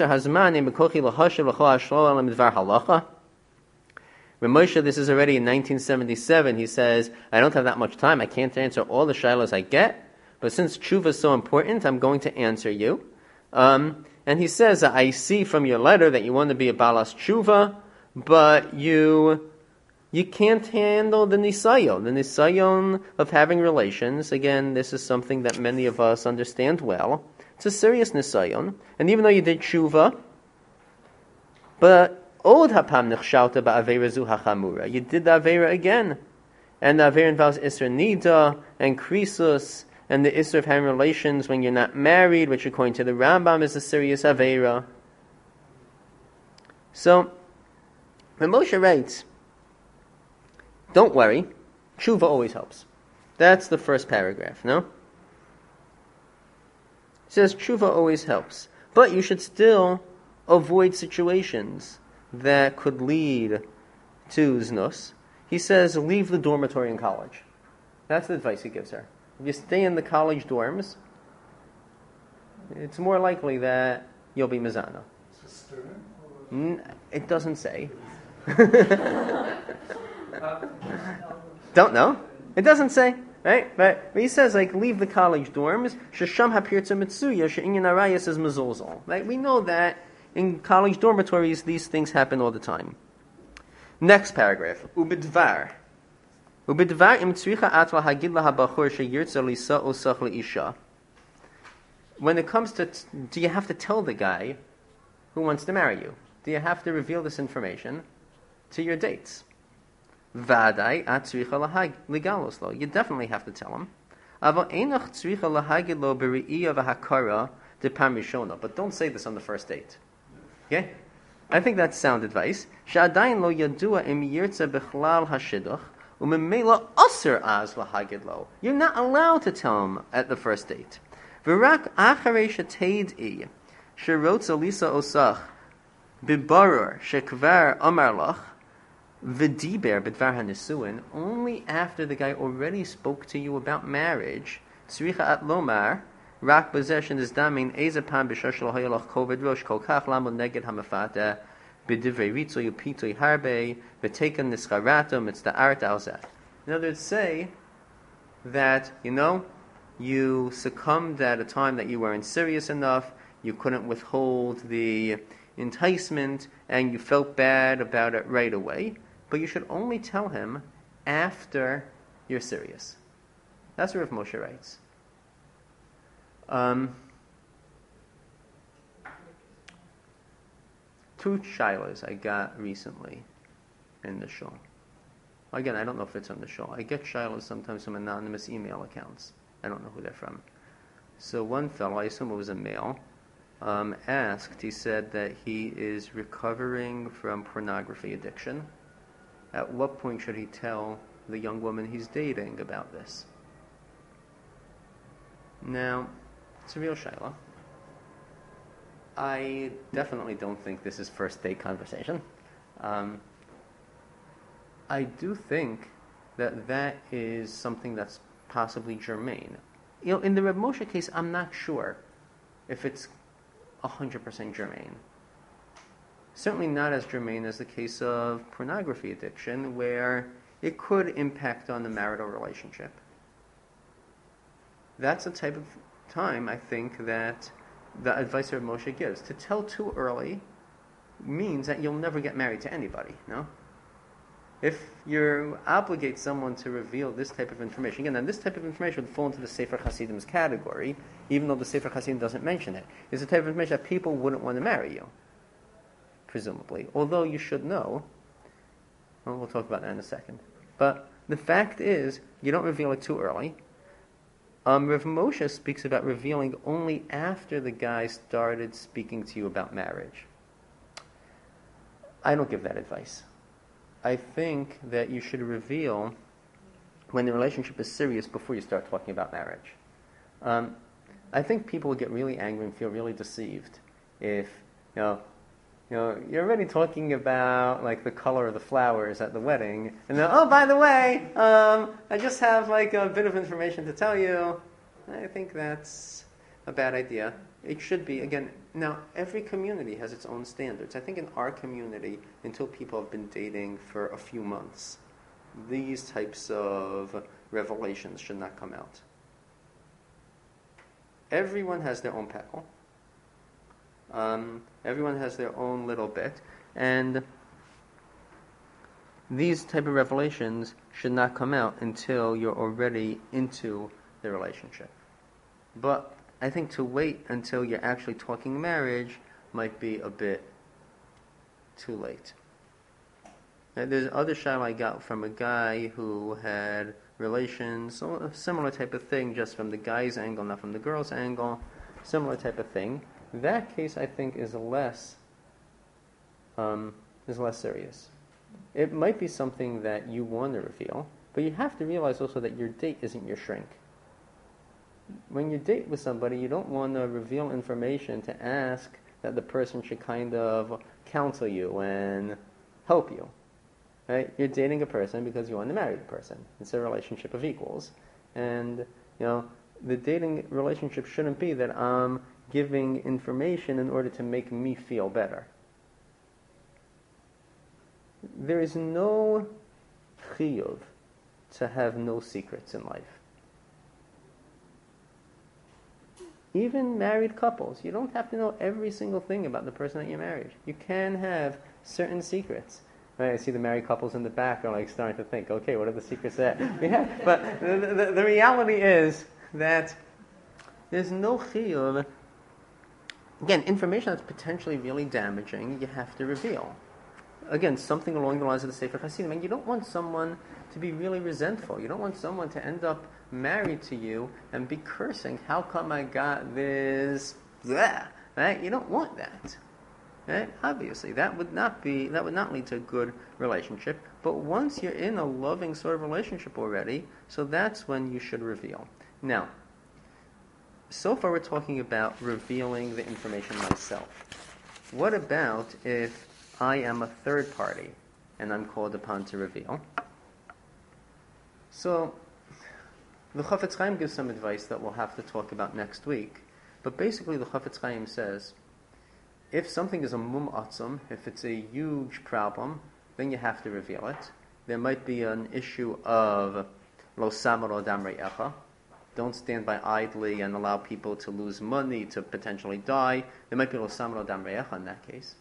Moshe, this is already in nineteen seventy-seven. He says, I don't have that much time. I can't answer all the shilas I get. But since tshuva is so important, I'm going to answer you. Um, and he says, I see from your letter that you want to be a balas tshuva, but you you can't handle the nisayon. The nisayon of having relations. Again, this is something that many of us understand well. It's a serious nisayon, and even though you did tshuva, but od hapam nechshalta ba'avera zu hachamura, you did the avera again, and the avera involves isra nida and krisus, and the isra of having relations when you're not married, which according to the Rambam is a serious avera. So, when Moshe writes, don't worry, tshuva always helps. That's the first paragraph, no? It says tshuva always helps. But you should still avoid situations that could lead to znus. He says, leave the dormitory in college. That's the advice he gives her. If you stay in the college dorms, it's more likely that you'll be mizana. N- It doesn't say. Don't know. It doesn't say, right? But he says, like, leave the college dorms. Shesham hapirtza mitsuya she'inyan arayas is mezulzal. Right? We know that in college dormitories these things happen all the time. Next paragraph. Ubidvar. Ubidvar im tzricha atla hagid lahabachur sheyirtza lisa osach leisha. When it comes to, t- do you have to tell the guy who wants to marry you? Do you have to reveal this information to your dates? Vadai atzricha lahag ligalos lo. You definitely have to tell him. Ava enach tzricha lahagid lo beri'iyah v'hakara de pam rishona. But don't say this on the first date. Okay? I think that's sound advice. Sha'adayin lo yadua im yirtza bichlal hashidduch umemela aser az lahagid lo. You're not allowed to tell him at the first date. V'rak acharei sheteid'i sherotza lisa osach bibarur shekvar amar lach v'diber b'dvar hanisuin. Only after the guy already spoke to you about marriage. Tzricha at lomar rak possession is damin ezapam b'shashal hayalach koved rosh kol kach lamod neged hamafata b'divrei ritzoy upitoy harbe v'tekan nischarata mitzda art alzeh. In other words, say that, you know, you succumbed at a time that you weren't serious enough, you couldn't withhold the enticement, and you felt bad about it right away, but you should only tell him after you're serious. That's what Rav Moshe writes. Um, two shilas I got recently in the show. Again, I don't know if it's on the show. I get shilas sometimes from anonymous email accounts. I don't know who they're from. So one fellow, I assume it was a male, um, asked, he said that he is recovering from pornography addiction. At what point should he tell the young woman he's dating about this? Now, it's a real shayla. I definitely don't think this is first date conversation. Um, I do think that that is something that's possibly germane. You know, in the Reb Moshe case, I'm not sure if it's one hundred percent germane. Certainly not as germane as the case of pornography addiction, where it could impact on the marital relationship. That's the type of time, I think, that the advice Reb Moshe gives. To tell too early means that you'll never get married to anybody, no? If you obligate someone to reveal this type of information, again, then this type of information would fall into the Sefer Chasidim's category, even though the Sefer Hasidim doesn't mention it. It's the type of information that people wouldn't want to marry you, presumably. Although you should know, well, we'll talk about that in a second. But the fact is, you don't reveal it too early. Um, Rav Moshe speaks about revealing only after the guy started speaking to you about marriage. I don't give that advice. I think that you should reveal when the relationship is serious before you start talking about marriage. Um, I think people will get really angry and feel really deceived if, you know, you know, you're already talking about like the color of the flowers at the wedding, and then, oh, by the way, um, I just have like a bit of information to tell you. I think that's a bad idea. It should be, again, now every community has its own standards. I think in our community, until people have been dating for a few months, these types of revelations should not come out. Everyone has their own petal. Um, everyone has their own little bit. And these type of revelations should not come out until you're already into the relationship. But I think to wait until you're actually talking marriage might be a bit too late. Now, there's other shayla I got from a guy who had relations, so a similar type of thing, just from the guy's angle, not from the girl's angle, similar type of thing. That case, I think, is less um, is less serious. It might be something that you want to reveal, but you have to realize also that your date isn't your shrink. When you date with somebody, you don't want to reveal information to ask that the person should kind of counsel you and help you. Right? You're dating a person because you want to marry the person. It's a relationship of equals. And, you know, the dating relationship shouldn't be that I'm giving information in order to make me feel better. There is no chiyuv to have no secrets in life. Even married couples, you don't have to know every single thing about the person that you married. You can have certain secrets. Right? I see the married couples in the back are like starting to think, okay, what are the secrets that we have? But the, the, the reality is that there's no chiyuv. Again, information that's potentially really damaging, you have to reveal. Again, something along the lines of the Sefer Hasidim. And you don't want someone to be really resentful. You don't want someone to end up married to you and be cursing, how come I got this, blah, right? You don't want that. Right? Obviously, that would not be that would not lead to a good relationship. But once you're in a loving sort of relationship already, so that's when you should reveal. Now, so far we're talking about revealing the information myself. What about if I am a third party and I'm called upon to reveal? So, the Chafetz Chaim gives some advice that we'll have to talk about next week. But basically, the Chafetz Chaim says, if something is a mum atzum, if it's a huge problem, then you have to reveal it. There might be an issue of lo samar adam re'echa. Don't stand by idly and allow people to lose money, to potentially die. There might be lo samar adam re'echa in that case.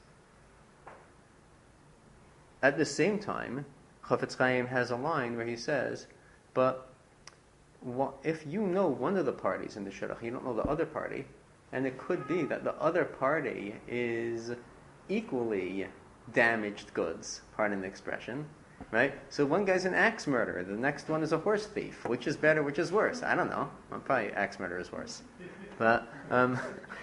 At the same time, Chafetz Chaim has a line where he says, but what, if you know one of the parties in the shidduch, you don't know the other party, and it could be that the other party is equally damaged goods, pardon the expression, right? So one guy's an axe murderer, the next one is a horse thief. Which is better, which is worse? I don't know. Well, probably axe murderer is worse. But um,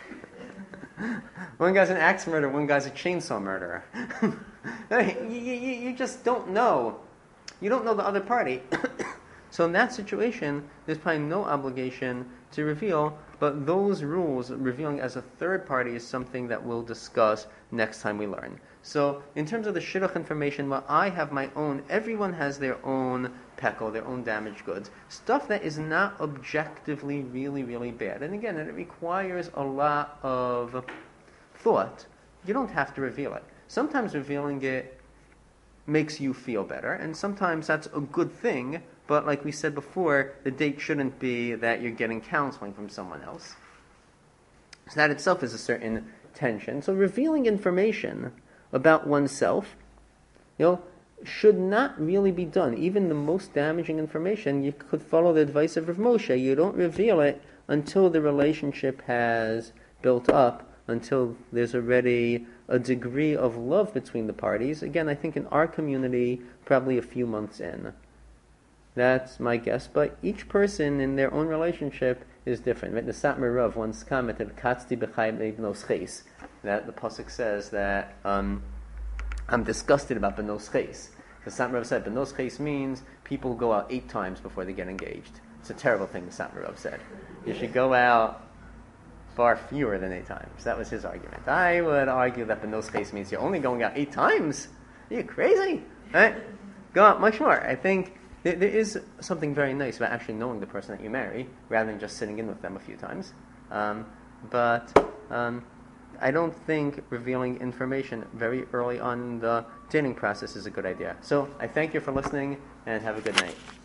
one guy's an axe murderer, one guy's a chainsaw murderer. you, you, you just don't know. You don't know the other party. So in that situation, there's probably no obligation to reveal, but those rules, revealing as a third party, is something that we'll discuss next time we learn. So in terms of the shidduch information, well, I have my own, everyone has their own pekel, their own damaged goods, stuff that is not objectively really, really bad. And again, it requires a lot of thought. You don't have to reveal it. Sometimes revealing it makes you feel better, and sometimes that's a good thing. But like we said before, the date shouldn't be that you're getting counseling from someone else. So that itself is a certain tension. So revealing information about oneself, you know, should not really be done. Even the most damaging information, you could follow the advice of Rav Moshe. You don't reveal it until the relationship has built up, until there's already a degree of love between the parties. Again, I think in our community, probably a few months in. That's my guess, but each person in their own relationship is different. Right? The Satmar Rav once commented, "Katzti b'chayim leibnos ches," that the pasuk says that um, I'm disgusted about benos ches. The Satmar Rav said benos ches means people go out eight times before they get engaged. It's a terrible thing. The Satmar Rav said you should go out far fewer than eight times. That was his argument. I would argue that benos ches means you're only going out eight times. Are you crazy? Right? Go out much more. I think. There is something very nice about actually knowing the person that you marry, rather than just sitting in with them a few times. Um, but um, I don't think revealing information very early on in the dating process is a good idea. So I thank you for listening, and have a good night.